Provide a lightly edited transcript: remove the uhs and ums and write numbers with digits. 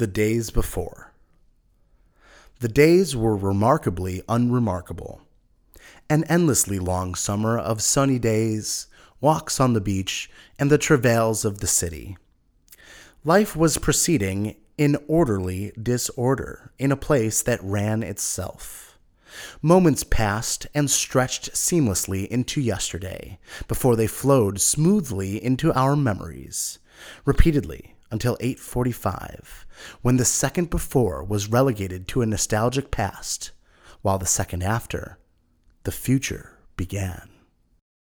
The days before. The days were remarkably unremarkable. An endlessly long summer of sunny days, walks on the beach, and the travails of the city. Life was proceeding in orderly disorder in a place that ran itself. Moments passed and stretched seamlessly into yesterday before they flowed smoothly into our memories, repeatedly until 8:45, when the second before was relegated to a nostalgic past, while the second after, the future began.